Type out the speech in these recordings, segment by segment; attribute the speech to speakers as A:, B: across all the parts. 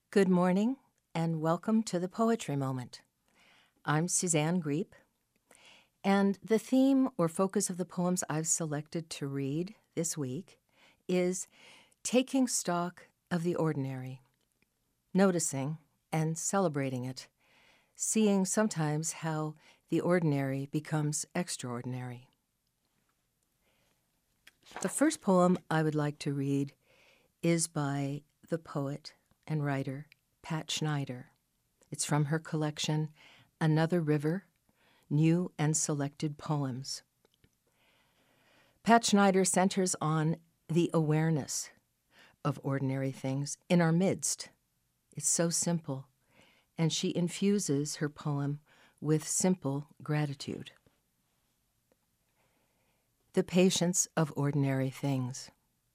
A: Good morning, and welcome to the Poetry Moment. I'm Suzanne Griep, and the theme or focus of the poems I've selected to read this week is taking stock of the ordinary, noticing and celebrating it, seeing sometimes how the ordinary becomes extraordinary. The first poem I would like to read is by the poet and writer Pat Schneider. It's from her collection, Another River, New and Selected Poems. Pat Schneider centers on the awareness of ordinary things in our midst. It's so simple, and she infuses her poem with simple gratitude. The patience of ordinary things.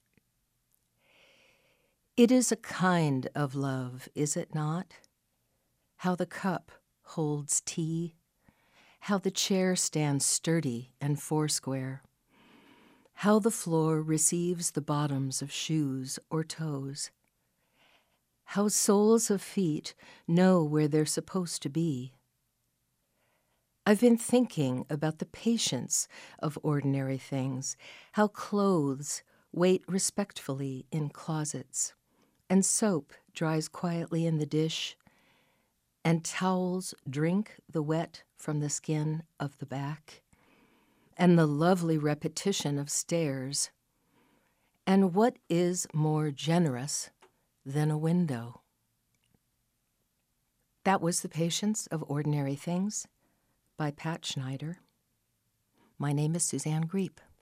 A: It is a kind of love, is it not? How the cup holds tea, how the chair stands sturdy and foursquare, how the floor receives the bottoms of shoes or toes, how soles of feet know where they're supposed to be. I've been thinking about the patience of ordinary things, how clothes wait respectfully in closets, and soap dries quietly in the dish, and towels drink the wet from the skin of the back, and the lovely repetition of stairs. And what is more generous than a window? That was The Patience of Ordinary Things by Pat Schneider. My name is Suzanne Griep.